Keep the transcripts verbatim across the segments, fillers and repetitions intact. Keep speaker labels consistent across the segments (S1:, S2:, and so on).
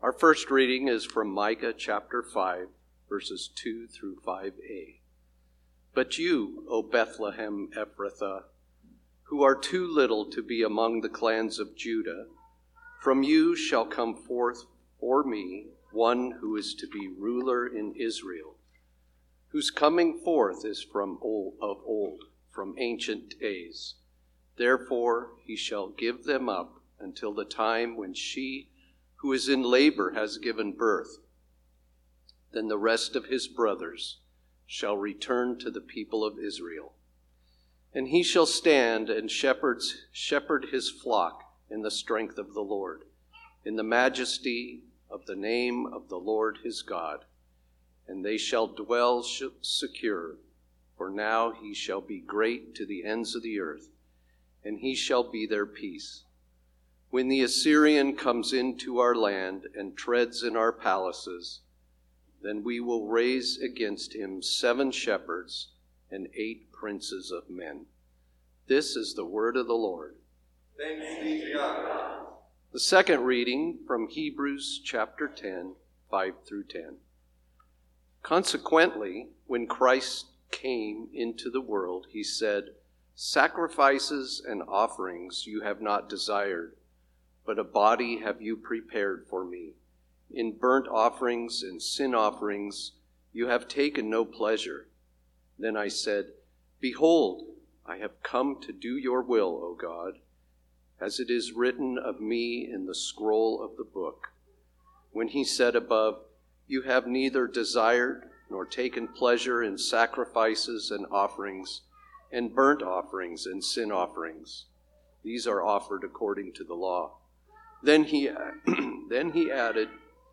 S1: Our first reading is from Micah chapter five, verses two through five a. But you, O Bethlehem Ephrathah, who are too little to be among the clans of Judah, from you shall come forth for me one who is to be ruler in Israel, whose coming forth is from old, of old, from ancient days. Therefore he shall give them up until the time when she who is in labor has given birth. Then the rest of his brothers shall return to the people of Israel. And he shall stand and shepherds, shepherd his flock in the strength of the Lord, in the majesty of the name of the Lord his God. And they shall dwell secure, for now he shall be great to the ends of the earth, and he shall be their peace. When the Assyrian comes into our land and treads in our palaces, then we will raise against him seven shepherds and eight princes of men. This is the word of the Lord.
S2: Thanks be to God.
S1: The second reading from Hebrews chapter ten, five through ten. Consequently, when Christ came into the world, he said, "Sacrifices and offerings you have not desired, but a body have you prepared for me. In burnt offerings and sin offerings you have taken no pleasure." Then I said, "Behold, I have come to do your will, O God, as it is written of me in the scroll of the book." When he said above, "You have neither desired nor taken pleasure in sacrifices and offerings, and burnt offerings and sin offerings. These are offered according to the law." Then he, then he added,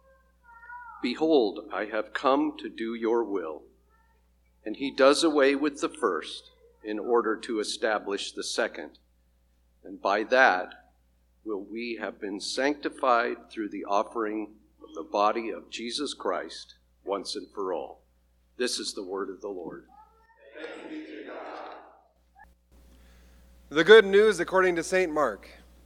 S1: "Behold, I have come to do your will." And he does away with the first in order to establish the second. And by that will we have been sanctified through the offering of the body of Jesus Christ once and for all. This is the word of the Lord.
S2: Thanks be to God.
S3: The good news according to Saint Mark.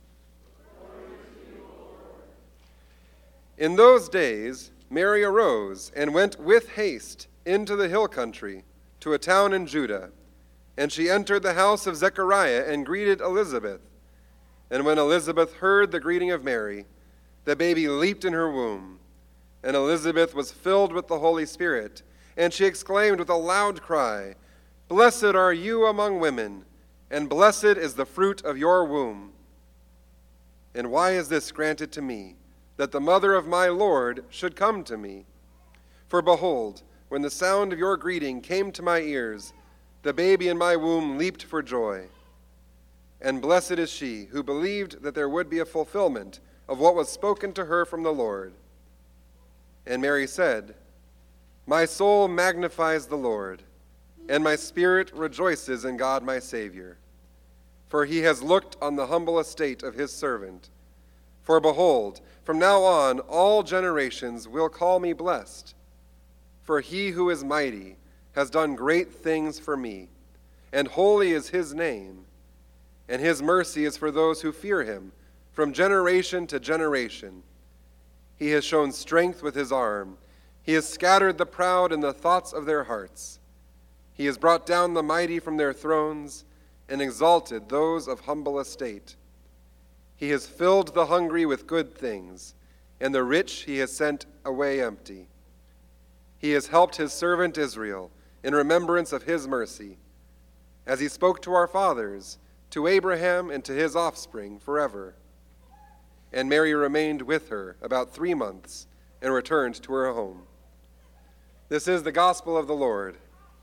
S3: In those days, Mary arose and went with haste into the hill country to a town in Judah. And she entered the house of Zechariah and greeted Elizabeth. And when Elizabeth heard the greeting of Mary, the baby leaped in her womb. And Elizabeth was filled with the Holy Spirit, and she exclaimed with a loud cry, "Blessed are you among women, and blessed is the fruit of your womb. And why is this granted to me, that the mother of my Lord should come to me? For behold, when the sound of your greeting came to my ears, the baby in my womb leaped for joy. And blessed is she who believed that there would be a fulfillment of what was spoken to her from the Lord." And Mary said, "My soul magnifies the Lord, and my spirit rejoices in God my Savior. For he has looked on the humble estate of his servant. For behold, from now on all generations will call me blessed. For he who is mighty has done great things for me, and holy is his name. And his mercy is for those who fear him, from generation to generation. He has shown strength with his arm. He has scattered the proud in the thoughts of their hearts. He has brought down the mighty from their thrones and exalted those of humble estate. He has filled the hungry with good things, and the rich he has sent away empty. He has helped his servant Israel in remembrance of his mercy, as he spoke to our fathers, to Abraham and to his offspring forever." And Mary remained with her about three months and returned to her home. This is the gospel of the Lord.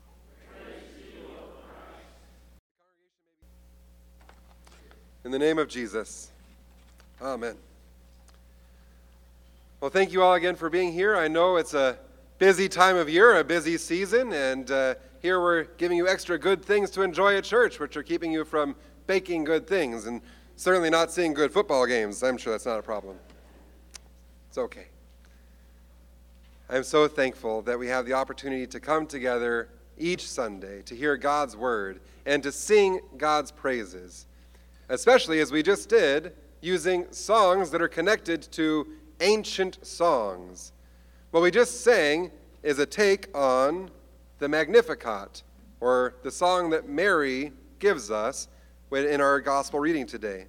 S3: In the name of Jesus, amen. Well, thank you all again for being here. I know it's a busy time of year, a busy season, and uh, here we're giving you extra good things to enjoy at church, which are keeping you from baking good things and certainly not seeing good football games. I'm sure that's not a problem. It's okay. I'm so thankful that we have the opportunity to come together each Sunday to hear God's word and to sing God's praises, especially as we just did, using songs that are connected to ancient songs. What we just sang is a take on the Magnificat, or the song that Mary gives us in our gospel reading today.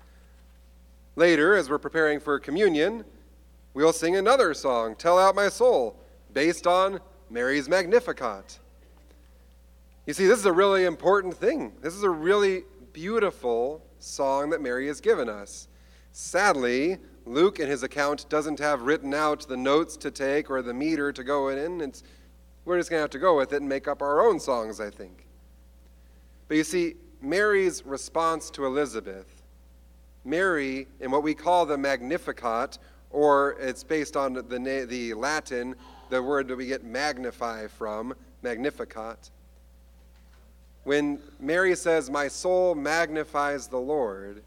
S3: Later, as we're preparing for communion, we'll sing another song, Tell Out My Soul, based on Mary's Magnificat. You see, this is a really important thing. This is a really beautiful song that Mary has given us. Sadly, Luke in his account doesn't have written out the notes to take or the meter to go in. It's, we're just going to have to go with it and make up our own songs, I think. But you see, Mary's response to Elizabeth, Mary, in what we call the Magnificat, or it's based on the, the Latin, the word that we get magnify from, Magnificat. When Mary says, my soul magnifies the Lord,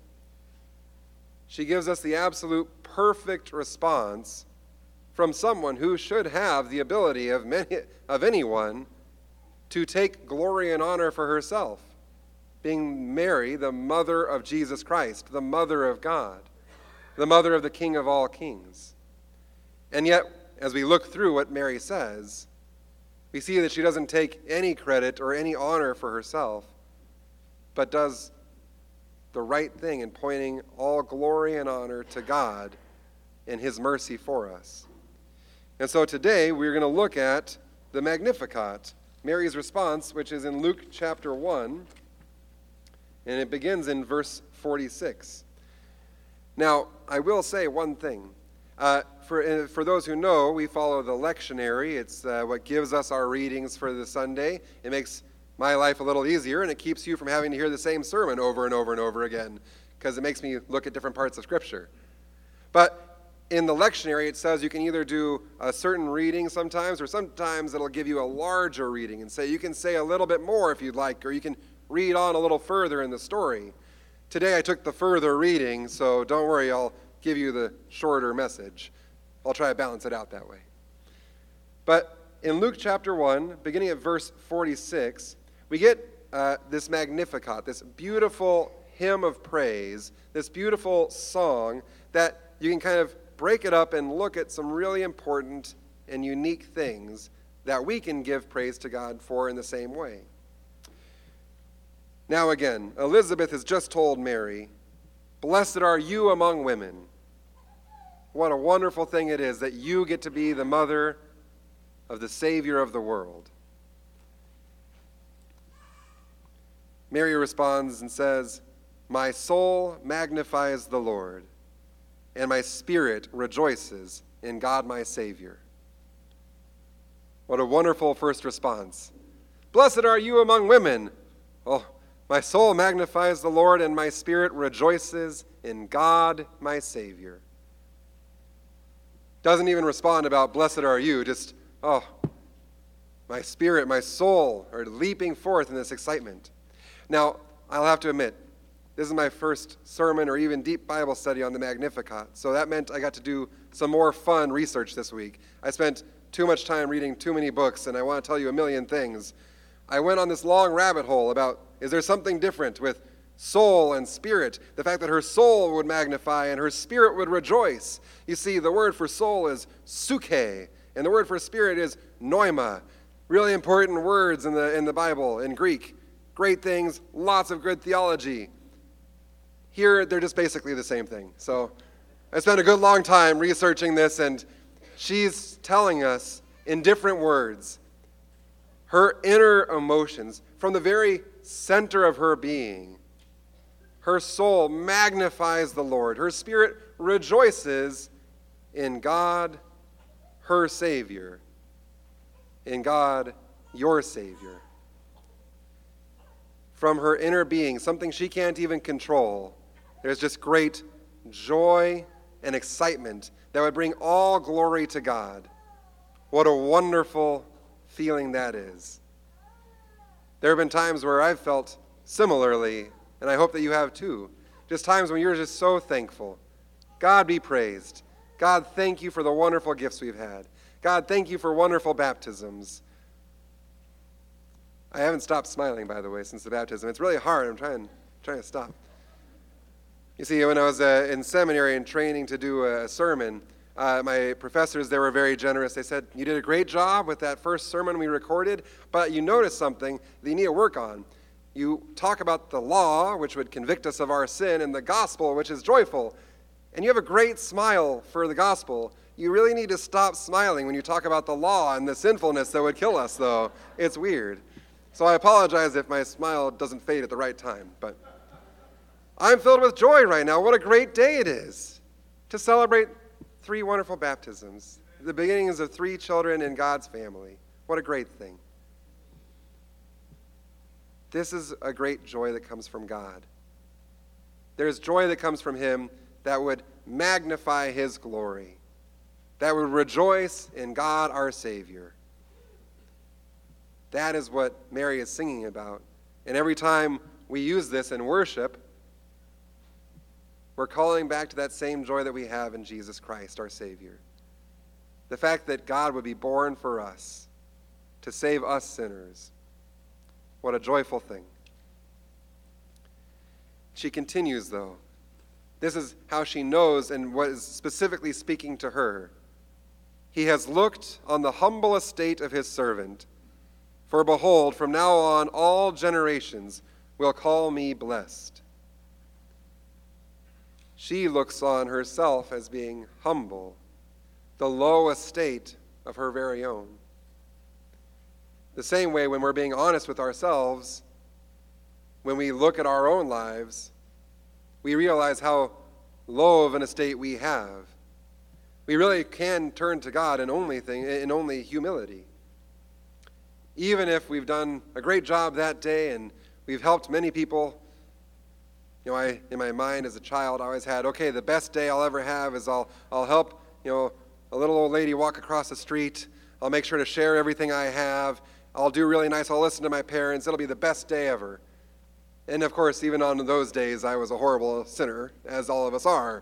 S3: she gives us the absolute perfect response from someone who should have the ability of many, of anyone to take glory and honor for herself, being Mary, the mother of Jesus Christ, the mother of God, the mother of the King of all kings. And yet, as we look through what Mary says, we see that she doesn't take any credit or any honor for herself, but does the right thing in pointing all glory and honor to God and his mercy for us. And so today we're going to look at the Magnificat, Mary's response, which is in Luke chapter one, and it begins in verse forty-six. Now, I will say one thing. Uh, for, for those who know, we follow the lectionary. It's uh, what gives us our readings for the Sunday. It makes my life a little easier, and it keeps you from having to hear the same sermon over and over and over again, because it makes me look at different parts of Scripture. But in the lectionary, it says you can either do a certain reading sometimes, or sometimes it'll give you a larger reading and say you can say a little bit more if you'd like, or you can read on a little further in the story. Today I took the further reading, so don't worry, I'll give you the shorter message. I'll try to balance it out that way. But in Luke chapter one, beginning at verse forty-six, we get uh, this Magnificat, this beautiful hymn of praise, this beautiful song that you can kind of break it up and look at some really important and unique things that we can give praise to God for in the same way. Now again, Elizabeth has just told Mary, blessed are you among women. What a wonderful thing it is that you get to be the mother of the Savior of the world. Mary responds and says, my soul magnifies the Lord, and my spirit rejoices in God my Savior. What a wonderful first response. Blessed are you among women. Oh, my soul magnifies the Lord, and my spirit rejoices in God my Savior. Doesn't even respond about blessed are you, just, oh, my spirit, my soul are leaping forth in this excitement. Now, I'll have to admit, this is my first sermon or even deep Bible study on the Magnificat, so that meant I got to do some more fun research this week. I spent too much time reading too many books, and I want to tell you a million things. I went on this long rabbit hole about, is there something different with soul and spirit? The fact that her soul would magnify and her spirit would rejoice. You see, the word for soul is psuche, and the word for spirit is pneuma. Really important words in the in the Bible, in Greek. Great things, lots of good theology. Here, they're just basically the same thing. So I spent a good long time researching this, and she's telling us in different words her inner emotions from the very center of her being. Her soul magnifies the Lord. Her spirit rejoices in God, her Savior, in God, your Savior. From her inner being, something she can't even control, there's just great joy and excitement that would bring all glory to God. What a wonderful feeling that is. There have been times where I've felt similarly, and I hope that you have too. Just times when you're just so thankful. God be praised. God, thank you for the wonderful gifts we've had. God, thank you for wonderful baptisms. I haven't stopped smiling, by the way, since the baptism. It's really hard. I'm trying, trying to stop. You see, when I was uh, in seminary and training to do a sermon, Uh, my professors, they were very generous. They said, you did a great job with that first sermon we recorded, but you noticed something that you need to work on. You talk about the law, which would convict us of our sin, and the gospel, which is joyful. And you have a great smile for the gospel. You really need to stop smiling when you talk about the law and the sinfulness that would kill us, though. It's weird. So I apologize if my smile doesn't fade at the right time. But I'm filled with joy right now. What a great day it is to celebrate three wonderful baptisms, the beginnings of three children in God's family. What a great thing. This is a great joy that comes from God. There's joy that comes from him that would magnify his glory, that would rejoice in God our Savior. That is what Mary is singing about. And every time we use this in worship, we're calling back to that same joy that we have in Jesus Christ, our Savior. The fact that God would be born for us, to save us sinners. What a joyful thing. She continues, though. This is how she knows and what is specifically speaking to her. He has looked on the humble estate of his servant. For behold, from now on all generations will call me blessed. She looks on herself as being humble, the low estate of her very own. The same way when we're being honest with ourselves, when we look at our own lives, we realize how low of an estate we have. We really can turn to God in only thing, in only humility. Even if we've done a great job that day and we've helped many people. You know, I, in my mind as a child, I always had, okay, the best day I'll ever have is I'll, I'll help, you know, a little old lady walk across the street. I'll make sure to share everything I have. I'll do really nice. I'll listen to my parents. It'll be the best day ever. And of course, even on those days, I was a horrible sinner, as all of us are.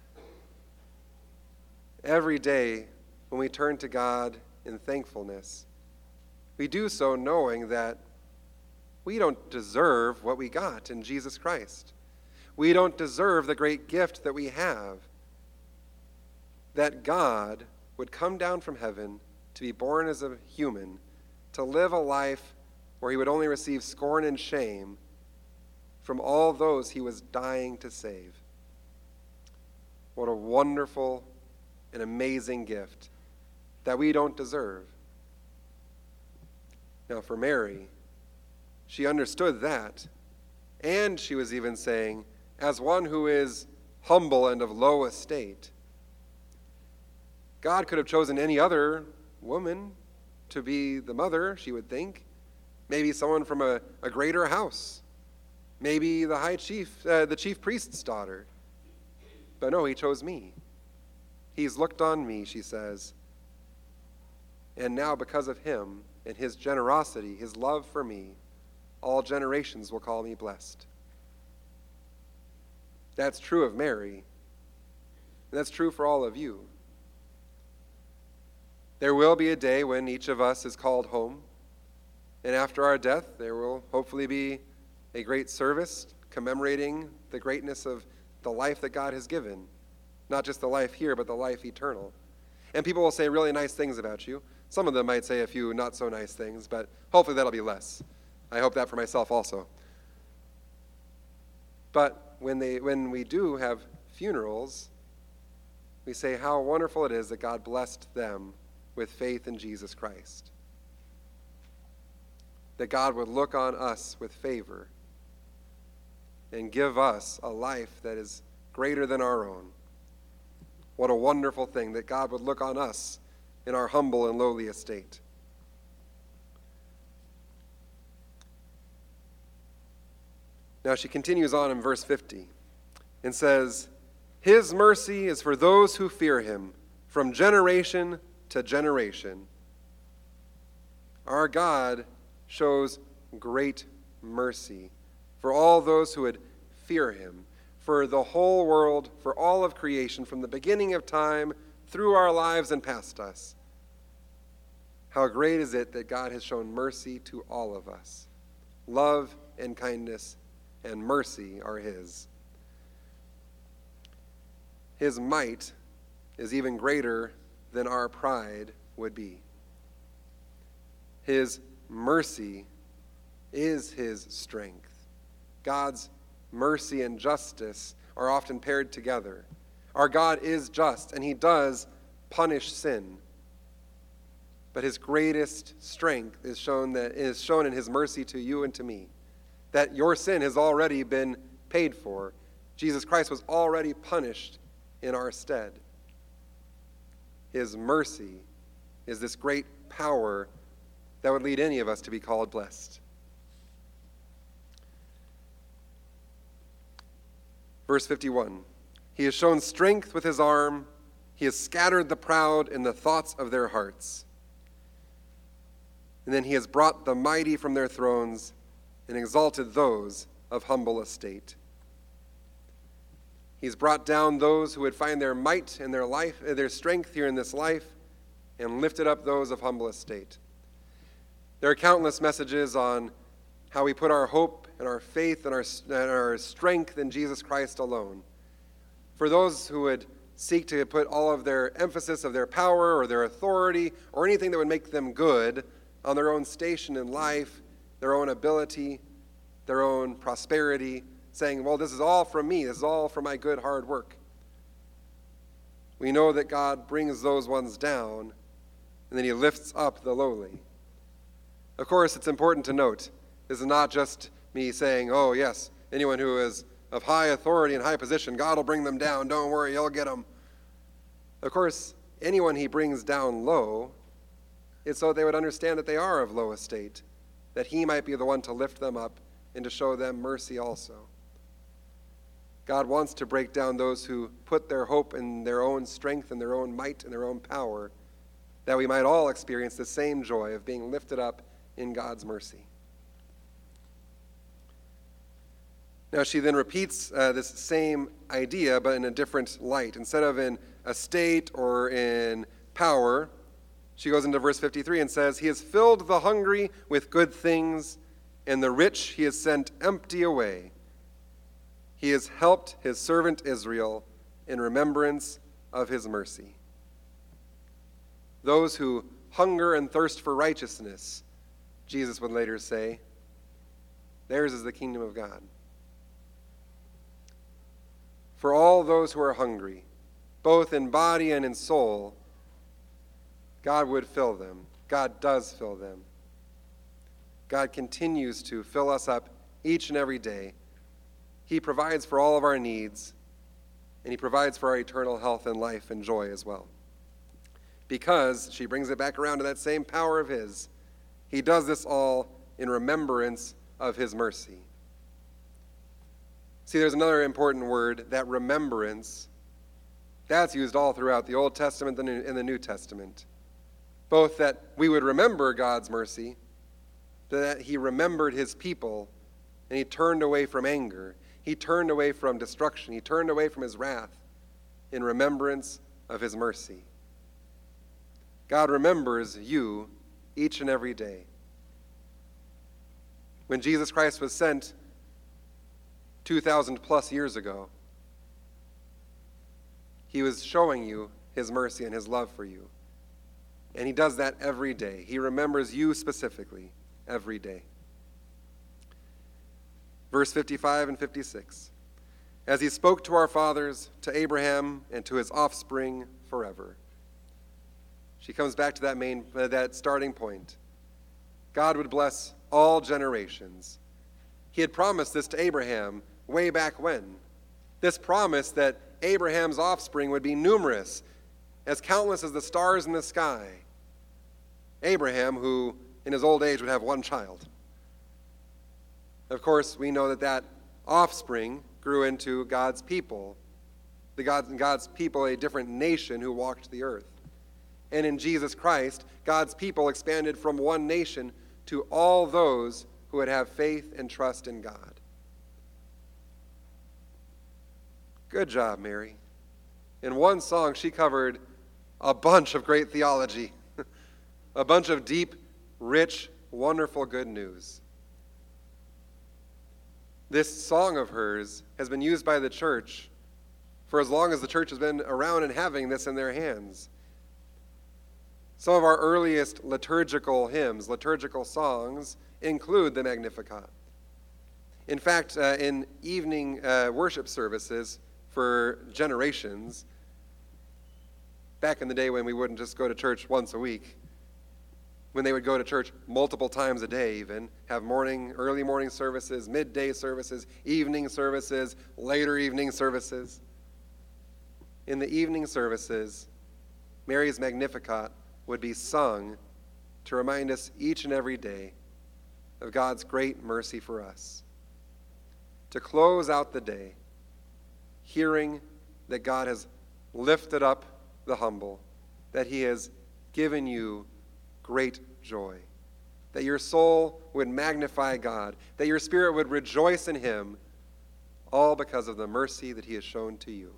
S3: Every day, when we turn to God in thankfulness, we do so knowing that we don't deserve what we got in Jesus Christ. We don't deserve the great gift that we have, that God would come down from heaven to be born as a human, to live a life where he would only receive scorn and shame from all those he was dying to save. What a wonderful and amazing gift that we don't deserve. Now for Mary, she understood that, and she was even saying, as one who is humble and of low estate, God could have chosen any other woman to be the mother, she would think. Maybe someone from a, a greater house. Maybe the high chief, uh, the chief priest's daughter. But no, he chose me. He's looked on me, she says. And now because of him and his generosity, his love for me, all generations will call me blessed. That's true of Mary. And that's true for all of you. There will be a day when each of us is called home. And after our death, there will hopefully be a great service commemorating the greatness of the life that God has given. Not just the life here, but the life eternal. And people will say really nice things about you. Some of them might say a few not so nice things, but hopefully that'll be less. I hope that for myself also. But when they when we do have funerals, we say how wonderful it is that God blessed them with faith in Jesus Christ. That God would look on us with favor and give us a life that is greater than our own. What a wonderful thing that God would look on us in our humble and lowly estate. Now she continues on in verse fifty and says, his mercy is for those who fear him from generation to generation. Our God shows great mercy for all those who would fear him, for the whole world, for all of creation, from the beginning of time through our lives and past us. How great is it that God has shown mercy to all of us. Love and kindness and mercy are his. His might is even greater than our pride would be. His mercy is his strength. God's mercy and justice are often paired together. Our God is just, and he does punish sin. But his greatest strength is shown that is shown in his mercy to you and to me, that your sin has already been paid for. Jesus Christ was already punished in our stead. His mercy is this great power that would lead any of us to be called blessed. Verse fifty-one, he has shown strength with his arm. He has scattered the proud in the thoughts of their hearts. And then he has brought the mighty from their thrones and exalted those of humble estate. He's brought down those who would find their might and their life, their strength here in this life, and lifted up those of humble estate. There are countless messages on how we put our hope and our faith and our, and our strength in Jesus Christ alone. For those who would seek to put all of their emphasis of their power or their authority or anything that would make them good on their own station in life, their own ability, their own prosperity, saying, well, this is all from me, this is all from my good hard work. We know that God brings those ones down, and then he lifts up the lowly. Of course, it's important to note, this is not just me saying, oh yes, anyone who is of high authority and high position, God will bring them down, don't worry, he'll get them. Of course, anyone he brings down low, it's so they would understand that they are of low estate, that he might be the one to lift them up and to show them mercy also. God wants to break down those who put their hope in their own strength and their own might and their own power, that we might all experience the same joy of being lifted up in God's mercy. Now she then repeats uh, this same idea, but in a different light. Instead of in estate or in power, she goes into verse fifty-three and says, he has filled the hungry with good things, and the rich he has sent empty away. He has helped his servant Israel in remembrance of his mercy. Those who hunger and thirst for righteousness, Jesus would later say, theirs is the kingdom of God. For all those who are hungry, both in body and in soul, God would fill them. God does fill them. God continues to fill us up each and every day. He provides for all of our needs, and he provides for our eternal health and life and joy as well. Because, she brings it back around to that same power of his, he does this all in remembrance of his mercy. See, there's another important word, that remembrance. That's used all throughout the Old Testament and the New Testament. Both that we would remember God's mercy, that he remembered his people, and he turned away from anger. He turned away from destruction. He turned away from his wrath in remembrance of his mercy. God remembers you each and every day. When Jesus Christ was sent two thousand plus years ago, he was showing you his mercy and his love for you. And he does that every day. He remembers you specifically every day. Verse fifty-five and fifty-six. As he spoke to our fathers, to Abraham, and to his offspring forever. She comes back to that main, uh, that starting point. God would bless all generations. He had promised this to Abraham way back when. This promise that Abraham's offspring would be numerous, as countless as the stars in the sky. Abraham, who in his old age would have one child. Of course, we know that that offspring grew into God's people, the God, God's people, a different nation who walked the earth. And in Jesus Christ, God's people expanded from one nation to all those who would have faith and trust in God. Good job, Mary. In one song, she covered a bunch of great theology, a bunch of deep, rich, wonderful good news. This song of hers has been used by the church for as long as the church has been around and having this in their hands. Some of our earliest liturgical hymns, liturgical songs, include the Magnificat. In fact, uh, in evening uh, worship services for generations, back in the day when we wouldn't just go to church once a week, when they would go to church multiple times a day even, have morning, early morning services, midday services, evening services, later evening services. In the evening services, Mary's Magnificat would be sung to remind us each and every day of God's great mercy for us. To close out the day, hearing that God has lifted up the humble, that he has given you great joy, that your soul would magnify God, that your spirit would rejoice in him, all because of the mercy that he has shown to you.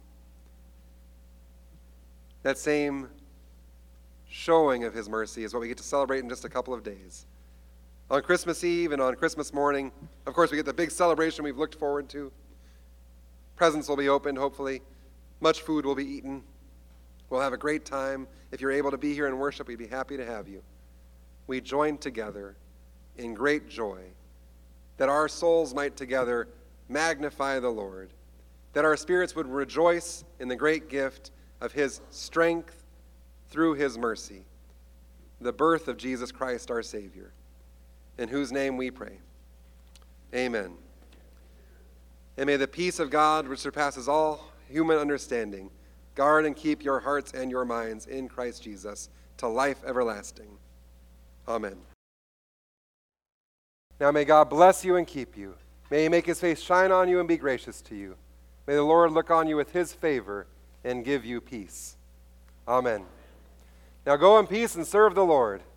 S3: That same showing of his mercy is what we get to celebrate in just a couple of days. On Christmas Eve and on Christmas morning, of course, we get the big celebration we've looked forward to. Presents will be opened, hopefully. Much food will be eaten. We'll have a great time. If you're able to be here and worship, we'd be happy to have you. We join together in great joy, that our souls might together magnify the Lord, that our spirits would rejoice in the great gift of his strength through his mercy, the birth of Jesus Christ our Savior, in whose name we pray. Amen. And may the peace of God, which surpasses all human understanding, guard and keep your hearts and your minds in Christ Jesus to life everlasting. Amen. Now may God bless you and keep you. May he make his face shine on you and be gracious to you. May the Lord look on you with his favor and give you peace. Amen. Now go in peace and serve the Lord.